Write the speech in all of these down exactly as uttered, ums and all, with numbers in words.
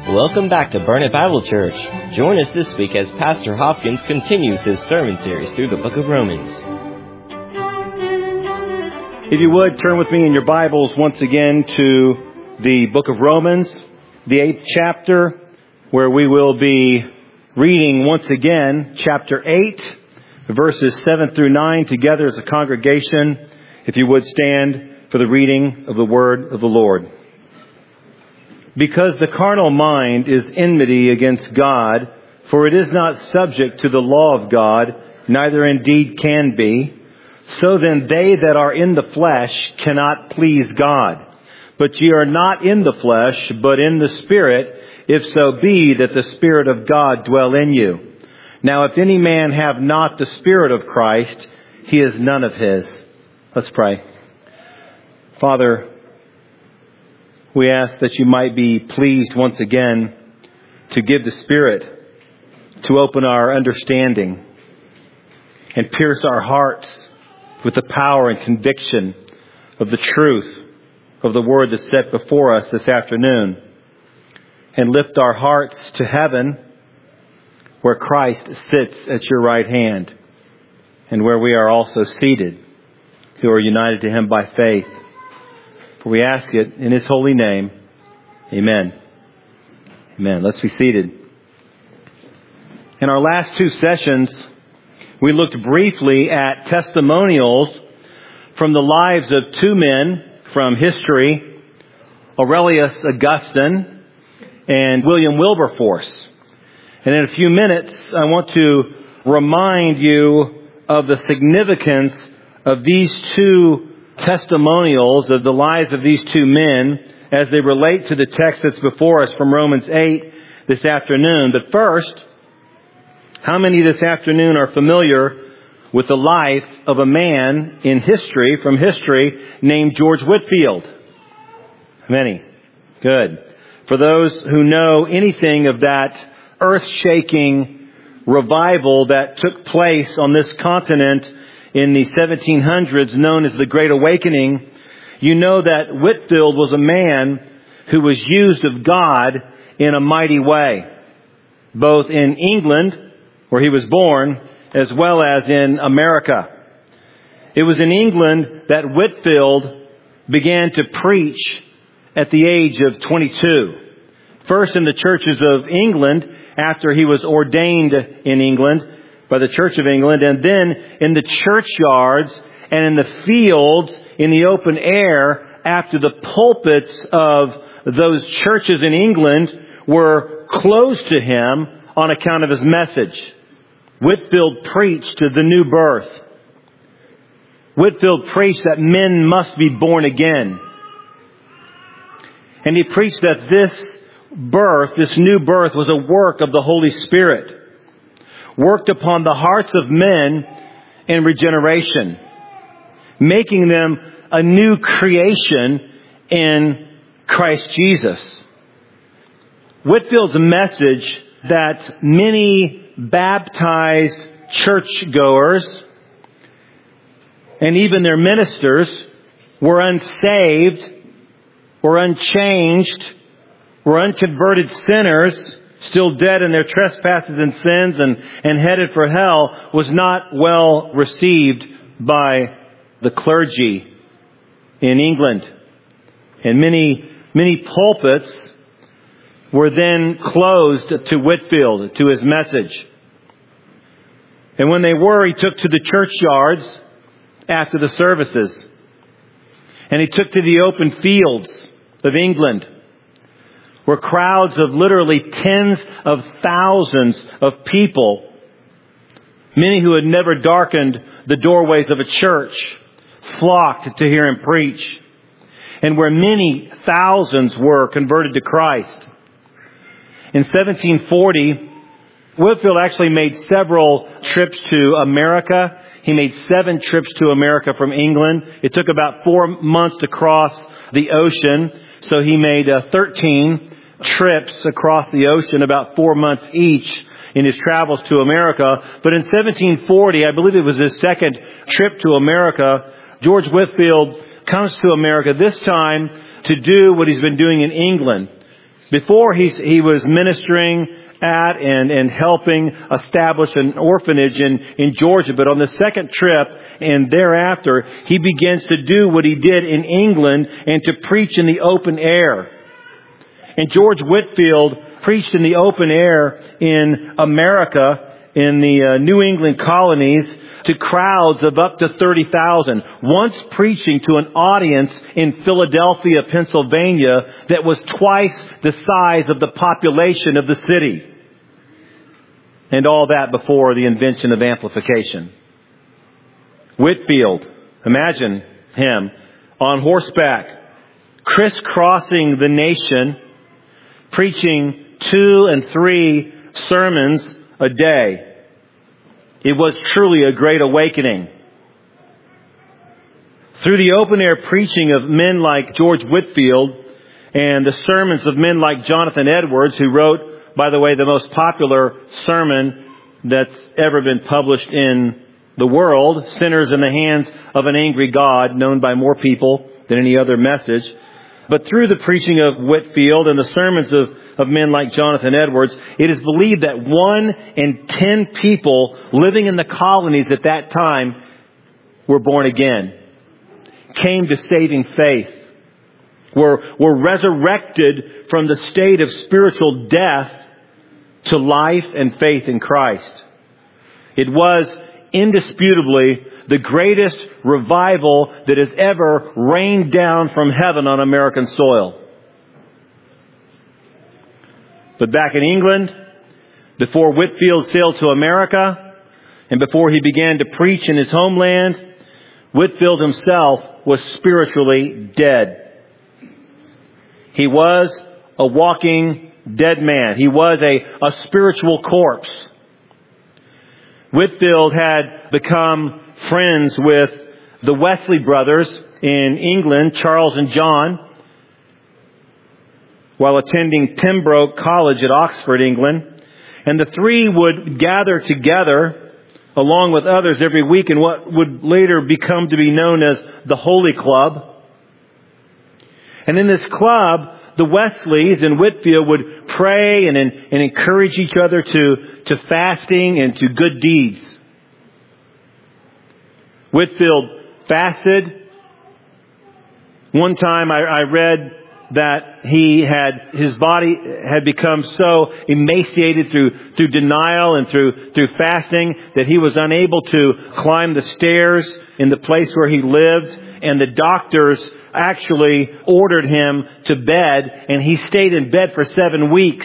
Welcome back to Burnet Bible Church. Join us this week as Pastor Hopkins continues his sermon series through the book of Romans. If you would, turn with me in your Bibles once again to the book of Romans, the eighth chapter, where we will be reading once again chapter eight, verses seven through nine, together as a congregation. If you would stand for the reading of the word of the Lord. Because the carnal mind is enmity against God, for it is not subject to the law of God, neither indeed can be. So then they that are in the flesh cannot please God. But ye are not in the flesh, but in the Spirit, if so be that the Spirit of God dwell in you. Now if any man have not the Spirit of Christ, he is none of his. Let's pray. Father, we ask that you might be pleased once again to give the Spirit to open our understanding and pierce our hearts with the power and conviction of the truth of the word that's set before us this afternoon, and lift our hearts to heaven where Christ sits at your right hand and where we are also seated who are united to him by faith. For we ask it in his holy name. Amen. Amen. Let's be seated. In our last two sessions, we looked briefly at testimonials from the lives of two men from history, Aurelius Augustine and William Wilberforce. And in a few minutes, I want to remind you of the significance of these two testimonials of the lives of these two men as they relate to the text that's before us from Romans eight this afternoon. But first, how many this afternoon are familiar with the life of a man in history, from history, named George Whitefield? Many. Good. For those who know anything of that earth-shaking revival that took place on this continent in the seventeen hundreds, known as the Great Awakening, you know that Whitefield was a man who was used of God in a mighty way, both in England, where he was born, as well as in America. It was in England that Whitefield began to preach at the age of twenty-two. First in the churches of England, after he was ordained in England by the Church of England, and then in the churchyards and in the fields in the open air after the pulpits of those churches in England were closed to him on account of his message. Whitefield preached to the new birth. Whitefield preached that men must be born again. And he preached that this birth, this new birth, was a work of the Holy Spirit, worked upon the hearts of men in regeneration, making them a new creation in Christ Jesus. Whitefield's message that many baptized churchgoers and even their ministers were unsaved, were unchanged, were unconverted sinners, still dead in their trespasses and sins and, and headed for hell, was not well received by the clergy in England. And many, many pulpits were then closed to Whitefield, to his message. And when they were, he took to the churchyards after the services. And he took to the open fields of England, where crowds of literally tens of thousands of people, many who had never darkened the doorways of a church, flocked to hear him preach, and where many thousands were converted to Christ. In seventeen forty, Whitefield actually made several trips to America. He made seven trips to America from England. It took about four months to cross the ocean, so he made uh, thirteen trips across the ocean, about four months each in his travels to America. But in seventeen forty, I believe it was his second trip to America, George Whitefield comes to America, this time to do what he's been doing in England, Before he's, he was ministering at and, and helping establish an orphanage in, in Georgia. But on the second trip and thereafter, he begins to do what he did in England and to preach in the open air. And George Whitefield preached in the open air in America, in the uh, New England colonies, to crowds of up to thirty thousand. Once preaching to an audience in Philadelphia, Pennsylvania, that was twice the size of the population of the city. And all that before the invention of amplification. Whitefield, imagine him on horseback, crisscrossing the nation, preaching two and three sermons a day. It was truly a great awakening. Through the open air preaching of men like George Whitefield and the sermons of men like Jonathan Edwards, who wrote, by the way, the most popular sermon that's ever been published in the world, Sinners in the Hands of an Angry God, known by more people than any other message. But through the preaching of Whitefield and the sermons of, of men like Jonathan Edwards, it is believed that one in ten people living in the colonies at that time were born again, came to saving faith, were, were resurrected from the state of spiritual death to life and faith in Christ. It was indisputably the greatest revival that has ever rained down from heaven on American soil. But back in England, before Whitefield sailed to America, and before he began to preach in his homeland, Whitefield himself was spiritually dead. He was a walking dead man. He was a, a spiritual corpse. Whitefield had become friends with the Wesley brothers in England, Charles and John, while attending Pembroke College at Oxford, England. And the three would gather together along with others every week in what would later become to be known as the Holy Club. And in this club, the Wesleys and Whitefield would pray and, and encourage each other to, to fasting and to good deeds. Whitefield fasted. One time I, I read that he had, his body had become so emaciated through, through denial and through, through fasting that he was unable to climb the stairs in the place where he lived. And the doctors actually ordered him to bed, and he stayed in bed for seven weeks.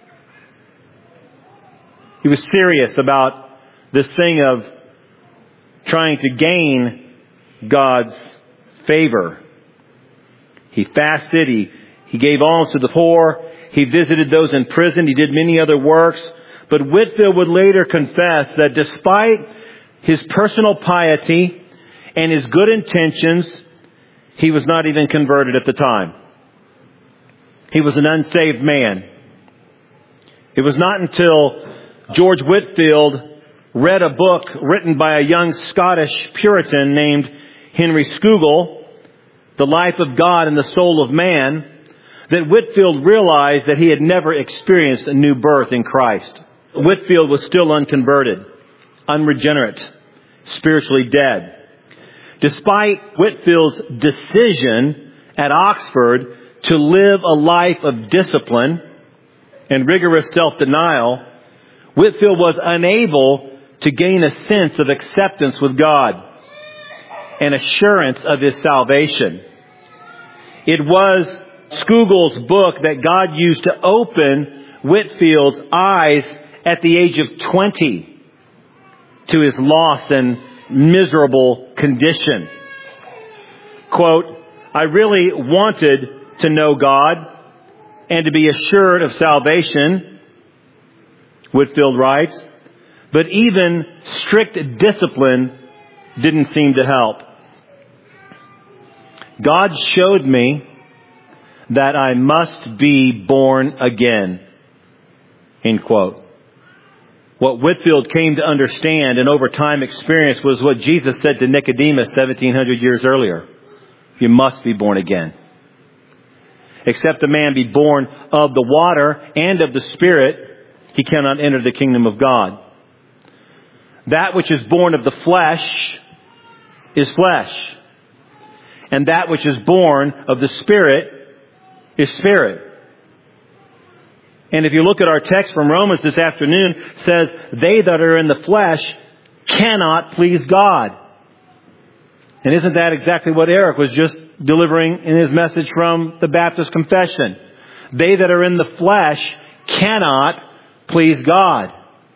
He was serious about this thing of trying to gain God's favor. He fasted. He, he gave alms to the poor. He visited those in prison. He did many other works. But Whitefield would later confess that despite his personal piety and his good intentions, he was not even converted at the time. He was an unsaved man. It was not until George Whitefield read a book written by a young Scottish Puritan named Henry Scougal, The Life of God and the Soul of Man, that Whitefield realized that he had never experienced a new birth in Christ. Whitefield was still unconverted, unregenerate, spiritually dead. Despite Whitefield's decision at Oxford to live a life of discipline and rigorous self-denial, Whitefield was unable to gain a sense of acceptance with God and assurance of his salvation. It was Scougal's book that God used to open Whitefield's eyes at the age of twenty to his lost and miserable condition. Quote, I really wanted to know God and to be assured of salvation, Whitefield writes, but even strict discipline didn't seem to help. God showed me that I must be born again, end quote. What Whitefield came to understand and over time experience was what Jesus said to Nicodemus seventeen hundred years earlier. You must be born again. Except a man be born of the water and of the Spirit, he cannot enter the kingdom of God. That which is born of the flesh is flesh. And that which is born of the Spirit is spirit. And if you look at our text from Romans this afternoon, it says, they that are in the flesh cannot please God. And isn't that exactly what Eric was just delivering in his message from the Baptist Confession? They that are in the flesh cannot please God.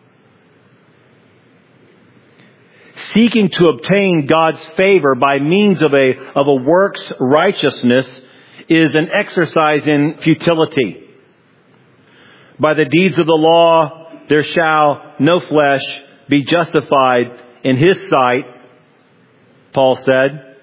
Seeking to obtain God's favor by means of a, of a works righteousness is an exercise in futility. By the deeds of the law, there shall no flesh be justified in His sight, Paul said.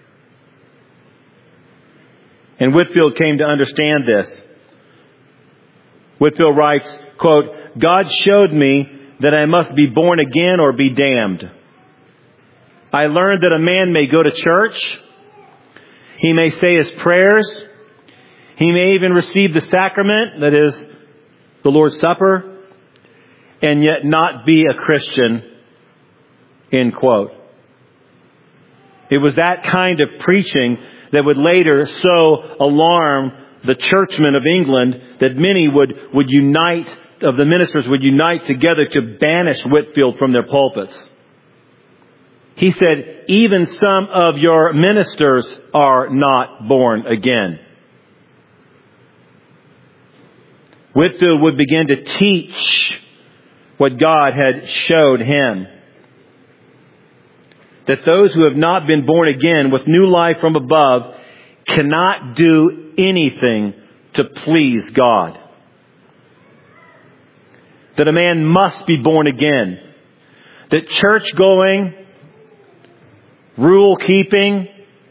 And Whitefield came to understand this. Whitefield writes, quote, God showed me that I must be born again or be damned. I learned that a man may go to church. He may say his prayers. He may even receive the sacrament, that is, the Lord's Supper, and yet not be a Christian, end quote. It was that kind of preaching that would later so alarm the churchmen of England that many would, would unite, of the ministers would unite together to banish Whitefield from their pulpits. He said, even some of your ministers are not born again. Whitefield would begin to teach what God had showed him. That those who have not been born again with new life from above cannot do anything to please God. That a man must be born again. That church going, rule keeping,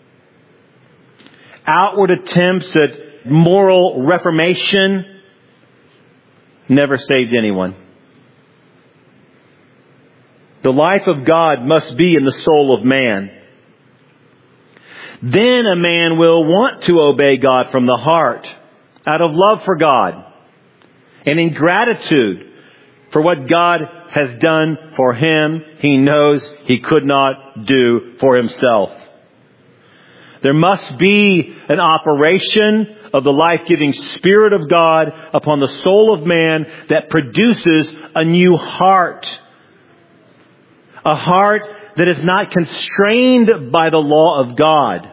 outward attempts at moral reformation never saved anyone. The life of God must be in the soul of man. Then a man will want to obey God from the heart, out of love for God, and in gratitude for what God has done for him. He knows he could not do for himself. There must be an operation of the life-giving Spirit of God upon the soul of man that produces a new heart. A heart that is not constrained by the law of God,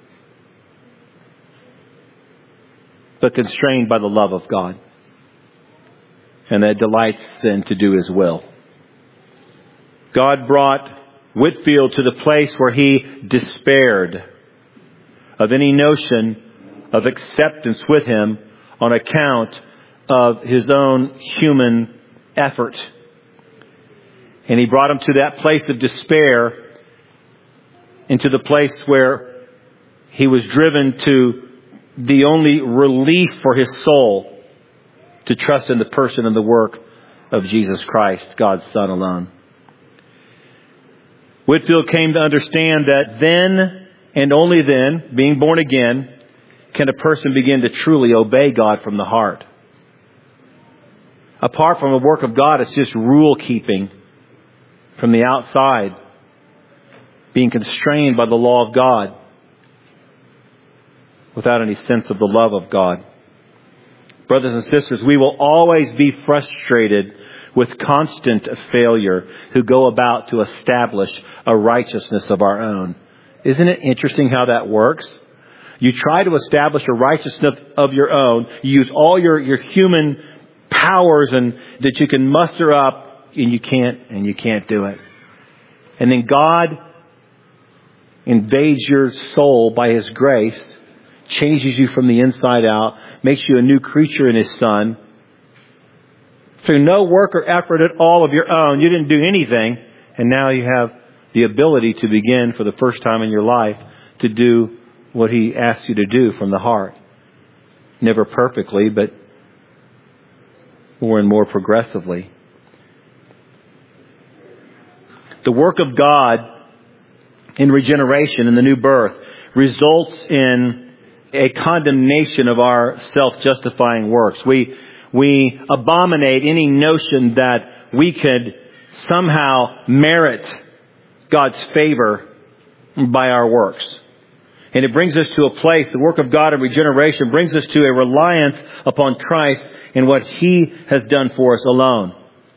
but constrained by the love of God. And that delights then to do His will. God brought Whitefield to the place where he despaired of any notion of acceptance with Him on account of his own human effort. And He brought him to that place of despair, into the place where he was driven to the only relief for his soul, to trust in the person and the work of Jesus Christ, God's Son alone. Whitefield came to understand that then, and only then, being born again, can a person begin to truly obey God from the heart. Apart from the work of God, it's just rule keeping from the outside, being constrained by the law of God without any sense of the love of God. Brothers and sisters, we will always be frustrated with constant failure who go about to establish a righteousness of our own. Isn't it interesting how that works? You try to establish a righteousness of your own. You use all your, your human powers and that you can muster up, and you can't, and you can't do it. And then God invades your soul by His grace, changes you from the inside out, makes you a new creature in His Son. Through no work or effort at all of your own, you didn't do anything, and now you have the ability to begin for the first time in your life to do what He asks you to do from the heart. Never perfectly, but more and more progressively. The work of God in regeneration, in the new birth, results in a condemnation of our self-justifying works. We, we abominate any notion that we could somehow merit God's favor by our works. And it brings us to a place, the work of God in regeneration brings us to a reliance upon Christ and what He has done for us alone.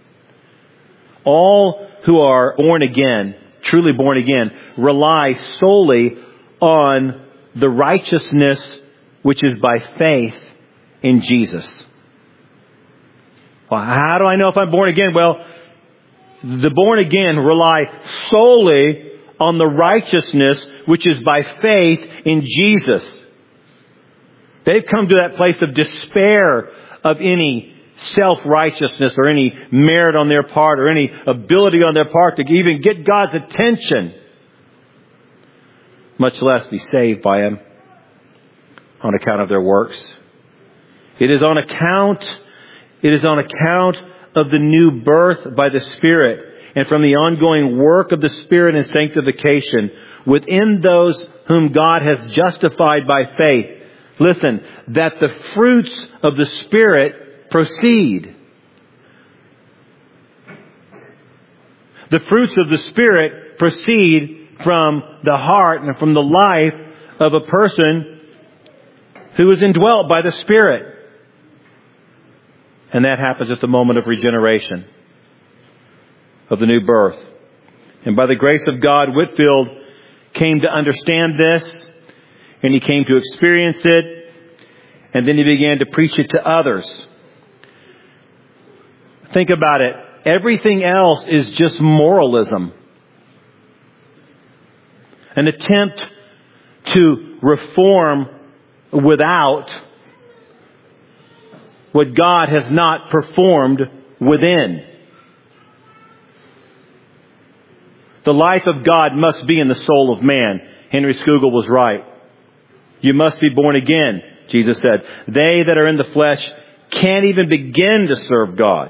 All who are born again, truly born again, rely solely on the righteousness which is by faith in Jesus. Well, how do I know if I'm born again? Well, the born again rely solely on the righteousness which is by faith in Jesus. They've come to that place of despair of any self-righteousness or any merit on their part or any ability on their part to even get God's attention, much less be saved by Him on account of their works. It is on account, it is on account of the new birth by the Spirit and from the ongoing work of the Spirit in sanctification within those whom God has justified by faith. Listen, that the fruits of the Spirit proceed. The fruits of the Spirit proceed from the heart and from the life of a person who is indwelt by the Spirit. And that happens at the moment of regeneration, of the new birth. And by the grace of God, Whitefield came to understand this, and he came to experience it, and then he began to preach it to others. Think about it. Everything else is just moralism. An attempt to reform without what God has not performed within. The life of God must be in the soul of man. Henry Scougal was right. You must be born again, Jesus said. They that are in the flesh can't even begin to serve God.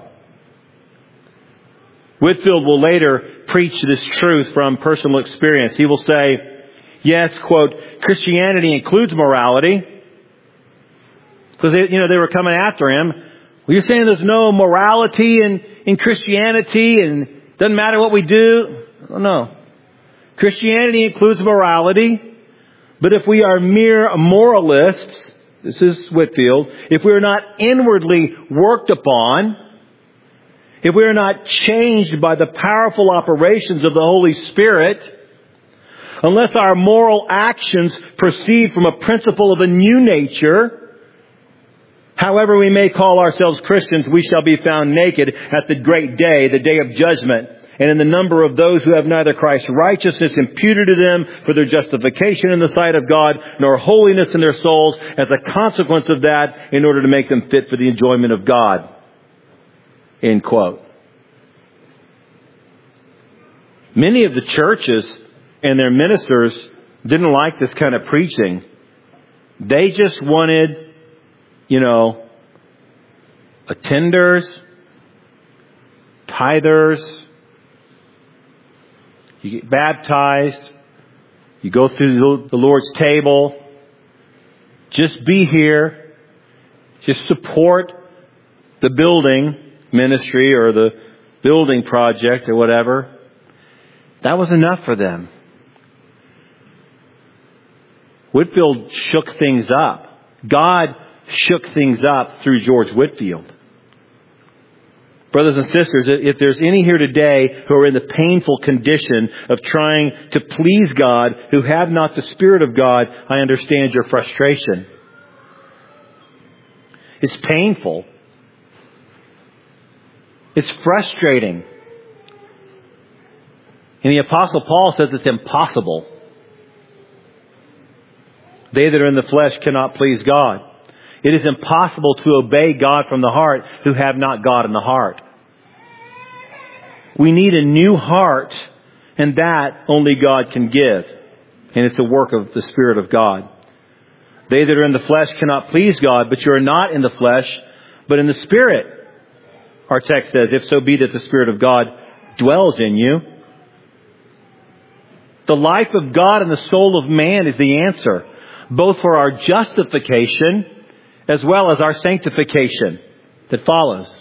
Whitefield will later preach this truth from personal experience. He will say, yes, quote, Christianity includes morality. Because they, you know, they were coming after him. Well, you're saying there's no morality in, in Christianity and it doesn't matter what we do? Oh, no. Christianity includes morality. But if we are mere moralists, this is Whitefield, if we are not inwardly worked upon, if we are not changed by the powerful operations of the Holy Spirit, unless our moral actions proceed from a principle of a new nature, however we may call ourselves Christians, we shall be found naked at the great day, the day of judgment, and in the number of those who have neither Christ's righteousness imputed to them for their justification in the sight of God, nor holiness in their souls as a consequence of that, in order to make them fit for the enjoyment of God. End quote. Many of the churches and their ministers didn't like this kind of preaching. They just wanted, you know, attenders, tithers. You get baptized. You go through the Lord's table. Just be here. Just support the building ministry or the building project or whatever. That was enough for them. Whitefield shook things up. God shook things up through George Whitefield. Brothers and sisters, if there's any here today who are in the painful condition of trying to please God, who have not the Spirit of God, I understand your frustration. It's painful. It's frustrating. And the Apostle Paul says it's impossible. They that are in the flesh cannot please God. It is impossible to obey God from the heart who have not God in the heart. We need a new heart, and that only God can give. And it's the work of the Spirit of God. They that are in the flesh cannot please God, but you are not in the flesh, but in the Spirit. Our text says, if so be that the Spirit of God dwells in you. The life of God in the soul of man is the answer. both for our justification as well as our sanctification that follows.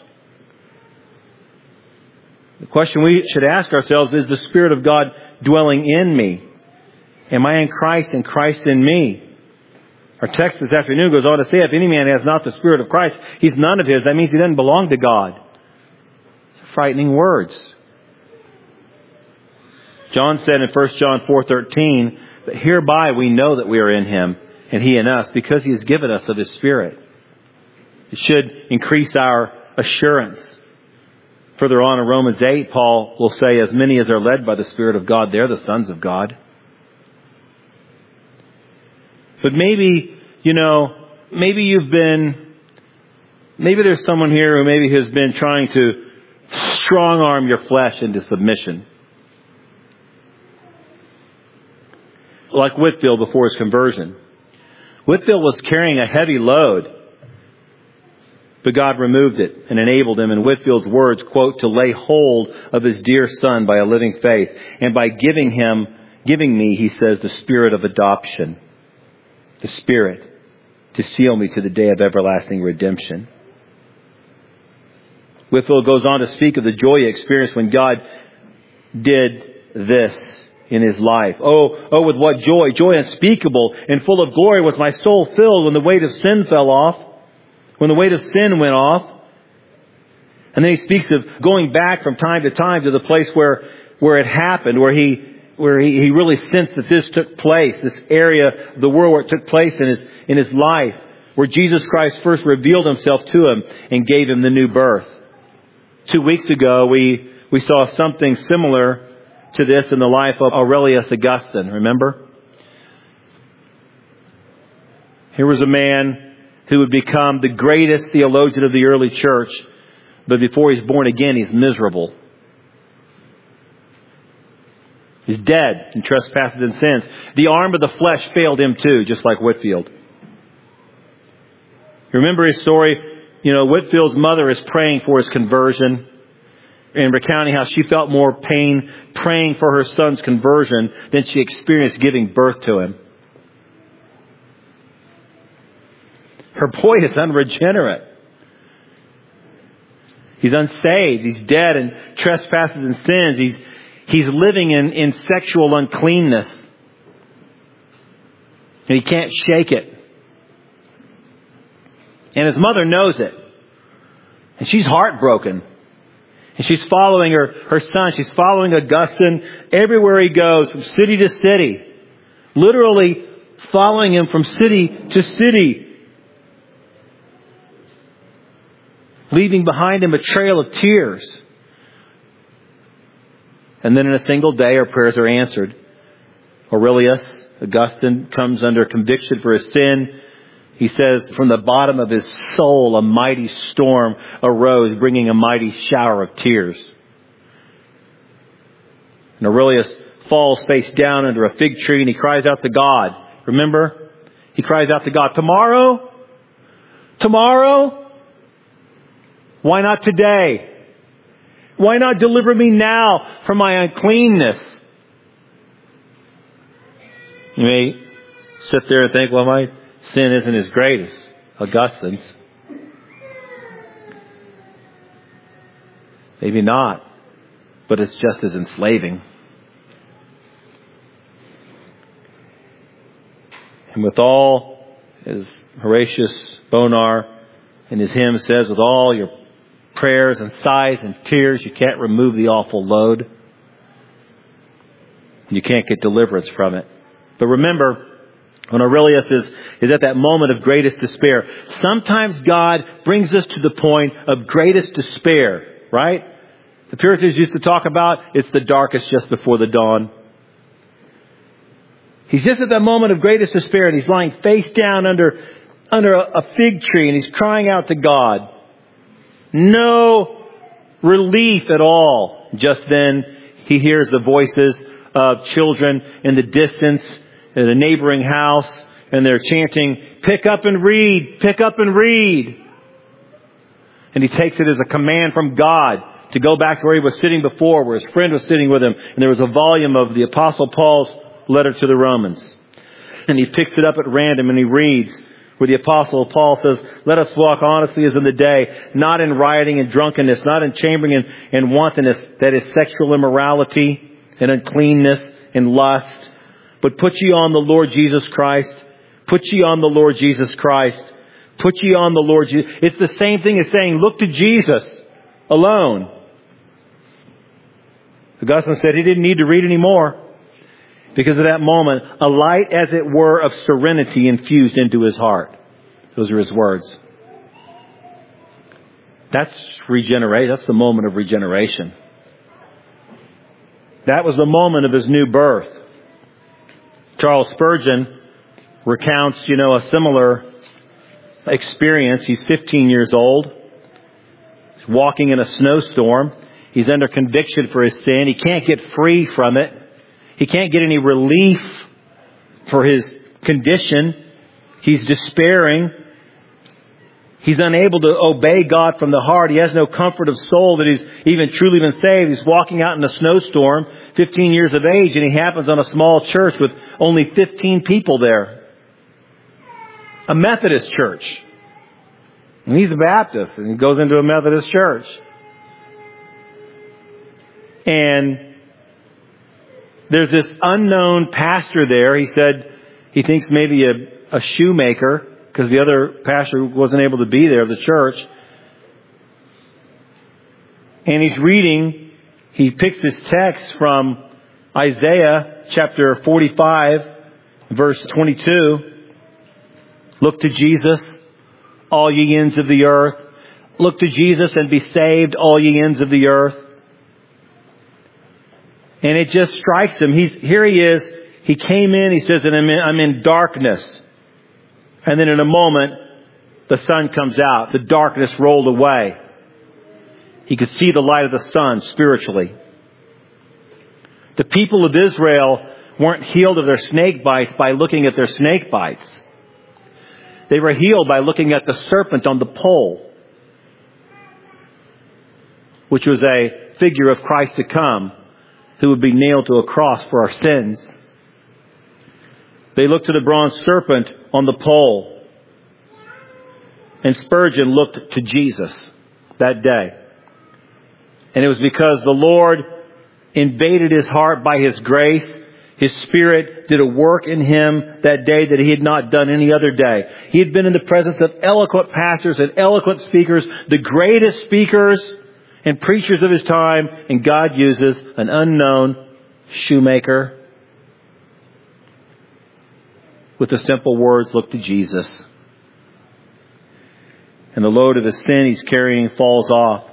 The question we should ask ourselves is the Spirit of God dwelling in me? Am I in Christ and Christ in me? Our text this afternoon goes on to say, if any man has not the Spirit of Christ, he's none of his. That means he doesn't belong to God. It's frightening words. John said in First John four thirteen, that hereby we know that we are in Him and He in us because He has given us of His Spirit. It should increase our assurance. Further on in Romans eight, Paul will say, as many as are led by the Spirit of God, they're the sons of God. But maybe, you know, maybe you've been, maybe there's someone here who maybe has been trying to strong arm your flesh into submission. Like Whitefield before his conversion. Whitefield was carrying a heavy load, but God removed it and enabled him, in Whitefield's words, quote, to lay hold of his dear son by a living faith, and by giving him, giving me, he says, the spirit of adoption. The Spirit to seal me to the day of everlasting redemption. Whitefield goes on to speak of the joy he experienced when God did this in his life. Oh, oh, with what joy, joy unspeakable and full of glory was my soul filled when the weight of sin fell off, when the weight of sin went off. And then he speaks of going back from time to time to the place where, where it happened, where he where he, he really sensed that this took place, this area of the world where it took place in his, in his life, where Jesus Christ first revealed Himself to him and gave him the new birth. Two weeks ago, we, we saw something similar to this in the life of Aurelius Augustine, remember? Here was a man who would become the greatest theologian of the early church, but before he's born again, he's miserable. He's dead in trespasses and sins. The arm of the flesh failed him too, just like Whitefield. Remember his story? You know, Whitefield's mother is praying for his conversion and recounting how she felt more pain praying for her son's conversion than she experienced giving birth to him. Her boy is unregenerate. He's unsaved. He's dead in trespasses and sins. He's He's living in, in sexual uncleanness. And he can't shake it. And his mother knows it. And she's heartbroken. And she's following her, her son. She's following Augustine everywhere he goes, from city to city. Literally following him from city to city. Leaving behind him a trail of tears. And then in a single day, our prayers are answered. Aurelius Augustine comes under conviction for his sin. He says, from the bottom of his soul, a mighty storm arose, bringing a mighty shower of tears. And Aurelius falls face down under a fig tree and he cries out to God. Remember? He cries out to God, tomorrow? Tomorrow? Why not today? Why not deliver me now from my uncleanness? You may sit there and think, well, my sin isn't as great as Augustine's. Maybe not, but it's just as enslaving. And with all, as Horatius Bonar in his hymn says, with all your prayers and sighs and tears, you can't remove the awful load. You can't get deliverance from it. But remember, when Aurelius is, is at that moment of greatest despair, sometimes God brings us to the point of greatest despair, right? The Puritans used to talk about, it's the darkest just before the dawn. He's just at that moment of greatest despair and he's lying face down under, under a, a fig tree and he's crying out to God. No relief at all. Just then, he hears the voices of children in the distance, in a neighboring house, and they're chanting, pick up and read, pick up and read. And he takes it as a command from God to go back to where he was sitting before, where his friend was sitting with him. And there was a volume of the Apostle Paul's letter to the Romans. And he picks it up at random and he reads where the Apostle Paul says, let us walk honestly as in the day, not in rioting and drunkenness, not in chambering and, and wantonness, that is sexual immorality and uncleanness and lust. But put ye on the Lord Jesus Christ. Put ye on the Lord Jesus Christ. Put ye on the Lord Jesus. It's the same thing as saying, look to Jesus alone. Augustine said he didn't need to read anymore. Because of that moment, a light, as it were, of serenity infused into his heart. Those are his words. That's regenerate. That's the moment of regeneration. That was the moment of his new birth. Charles Spurgeon recounts, you know, a similar experience. He's fifteen years old. He's walking in a snowstorm. He's under conviction for his sin. He can't get free from it. He can't get any relief for his condition. He's despairing. He's unable to obey God from the heart. He has no comfort of soul that he's even truly been saved. He's walking out in a snowstorm, fifteen years of age, and he happens on a small church with only fifteen people there. A Methodist church. And he's a Baptist, and he goes into a Methodist church. And there's this unknown pastor there. He said he thinks maybe a, a shoemaker, because the other pastor wasn't able to be there of the church. And he's reading, he picks this text from Isaiah chapter forty-five, verse twenty-two. Look to Jesus, all ye ends of the earth. Look to Jesus and be saved, all ye ends of the earth. And it just strikes him. He's, here he is. He came in, he says, and I'm in, I'm in darkness. And then in a moment, the sun comes out. The darkness rolled away. He could see the light of the sun spiritually. The people of Israel weren't healed of their snake bites by looking at their snake bites. They were healed by looking at the serpent on the pole, which was a figure of Christ to come, who would be nailed to a cross for our sins. They looked to the bronze serpent on the pole. And Spurgeon looked to Jesus that day. And it was because the Lord invaded his heart by his grace. His Spirit did a work in him that day that he had not done any other day. He had been in the presence of eloquent pastors and eloquent speakers, the greatest speakers and preachers of his time, and God uses an unknown shoemaker with the simple words, look to Jesus. And the load of the sin he's carrying falls off.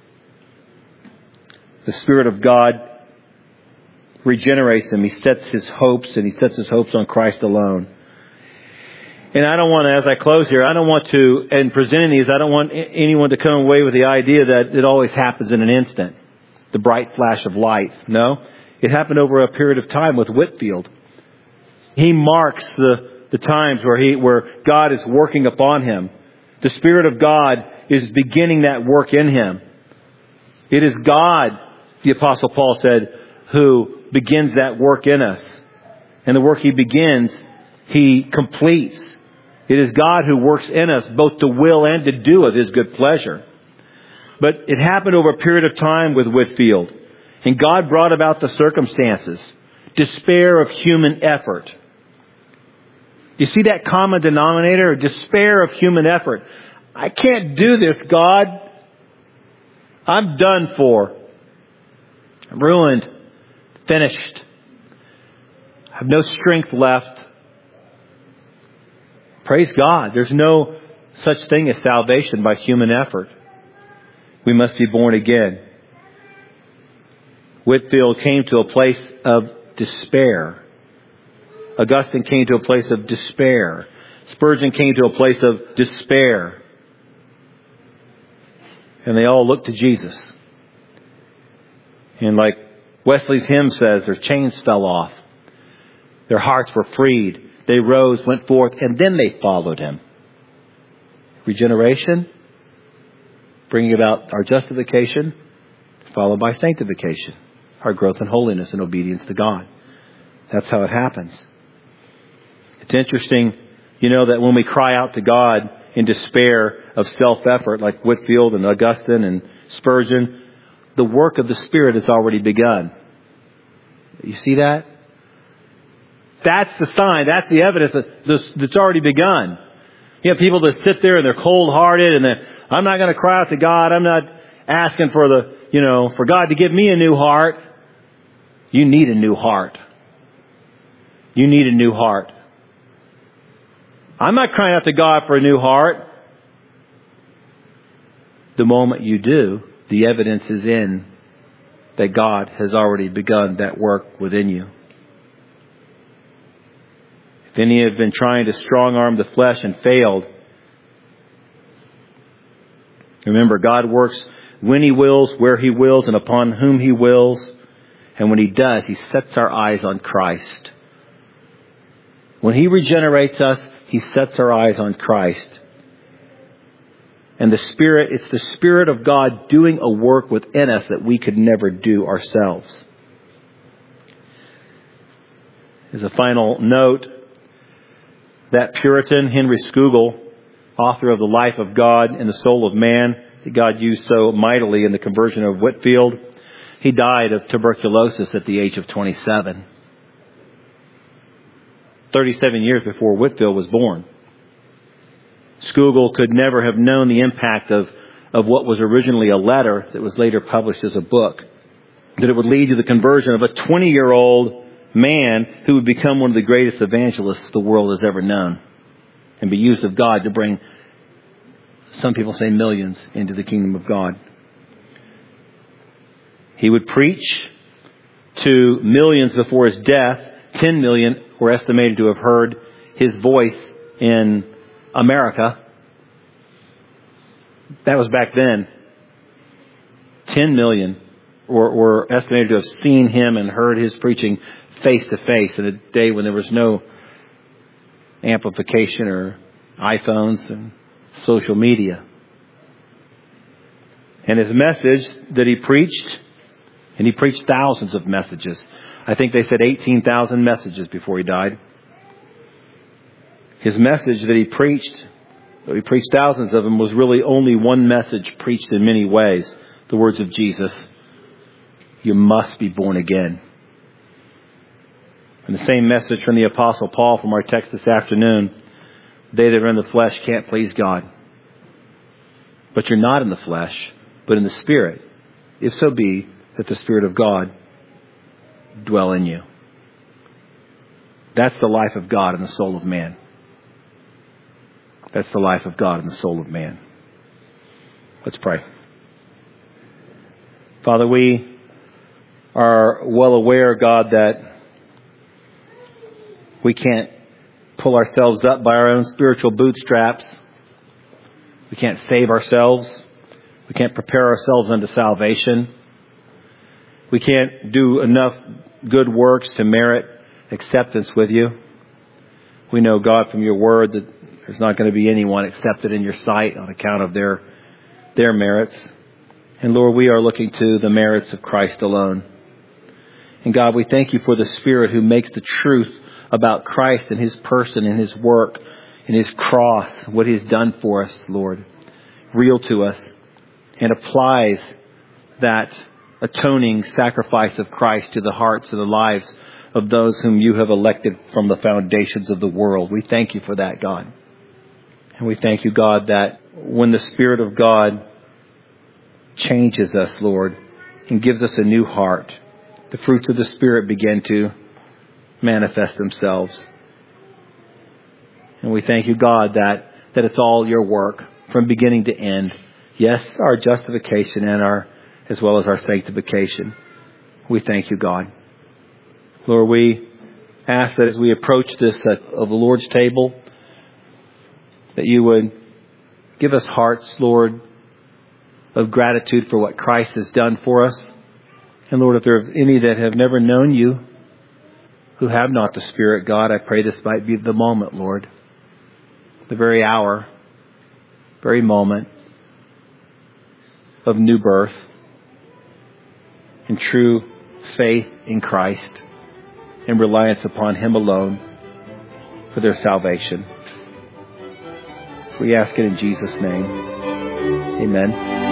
The Spirit of God regenerates him. He sets his hopes, and he sets his hopes on Christ alone. And I don't want to, as I close here, I don't want to, in presenting these, I don't want anyone to come away with the idea that it always happens in an instant. The bright flash of light. No. It happened over a period of time with Whitefield. He marks the, the times where he, where God is working upon him. The Spirit of God is beginning that work in him. It is God, the Apostle Paul said, who begins that work in us. And the work he begins, he completes. It is God who works in us both to will and to do of his good pleasure. But it happened over a period of time with Whitefield. And God brought about the circumstances. Despair of human effort. You see that common denominator? Despair of human effort. I can't do this, God. I'm done for. I'm ruined. Finished. I have no strength left. Praise God. There's no such thing as salvation by human effort. We must be born again. Whitefield came to a place of despair. Augustine came to a place of despair. Spurgeon came to a place of despair. And they all looked to Jesus. And like Wesley's hymn says, their chains fell off. Their hearts were freed. They rose, went forth, and then they followed him. Regeneration, bringing about our justification, followed by sanctification, our growth in holiness and obedience to God. That's how it happens. It's interesting, you know, that when we cry out to God in despair of self-effort, like Whitefield and Augustine and Spurgeon, the work of the Spirit has already begun. You see that? That's the sign. That's the evidence that this, that's already begun. You have people that sit there and they're cold-hearted and they're, I'm not going to cry out to God. I'm not asking for the, you know, for God to give me a new heart. You need a new heart. You need a new heart. I'm not crying out to God for a new heart. The moment you do, the evidence is in that God has already begun that work within you. If any have been trying to strong-arm the flesh and failed, remember, God works when He wills, where He wills, and upon whom He wills. And when He does, He sets our eyes on Christ. When He regenerates us, He sets our eyes on Christ. And the Spirit, it's the Spirit of God doing a work within us that we could never do ourselves. As a final note, that Puritan, Henry Scougal, author of The Life of God and the Soul of Man, that God used so mightily in the conversion of Whitefield, he died of tuberculosis at the age of twenty-seven. thirty-seven years before Whitefield was born. Scougal could never have known the impact of, of what was originally a letter that was later published as a book. That it would lead to the conversion of a twenty-year-old man who would become one of the greatest evangelists the world has ever known. And be used of God to bring, some people say millions, into the kingdom of God. He would preach to millions before his death. Ten million were estimated to have heard his voice in America. That was back then. Ten million were, were estimated to have seen him and heard his preaching face to face in a day when there was no amplification or iPhones and social media. And his message that he preached, and he preached thousands of messages. I think they said eighteen thousand messages before he died. His message that he preached, though he preached thousands of them, was really only one message preached in many ways. The words of Jesus, you must be born again. And the same message from the Apostle Paul from our text this afternoon, they that are in the flesh can't please God. But you're not in the flesh, but in the Spirit, if so be that the Spirit of God dwell in you. That's the life of God in the soul of man. That's the life of God in the soul of man. Let's pray. Father, we are well aware, God, that we can't pull ourselves up by our own spiritual bootstraps. We can't save ourselves. We can't prepare ourselves unto salvation. We can't do enough good works to merit acceptance with you. We know, God, from your word that there's not going to be anyone accepted in your sight on account of their their merits. And Lord, we are looking to the merits of Christ alone. And God, we thank you for the Spirit who makes the truth about Christ and His person and His work and His cross, what He has done for us, Lord, real to us, and applies that atoning sacrifice of Christ to the hearts and the lives of those whom you have elected from the foundations of the world. We thank you for that, God. And we thank you, God, that when the Spirit of God changes us, Lord, and gives us a new heart, the fruits of the Spirit begin to manifest themselves. And we thank you, God, that, that it's all your work from beginning to end. Yes, our justification and our, as well as our sanctification. We thank you, God. Lord, we ask that as we approach this uh, of the Lord's table, that you would give us hearts, Lord, of gratitude for what Christ has done for us. And Lord, if there are any that have never known you, who have not the Spirit, God, I pray this might be the moment, Lord. The very hour, very moment of new birth and true faith in Christ and reliance upon Him alone for their salvation. We ask it in Jesus' name. Amen.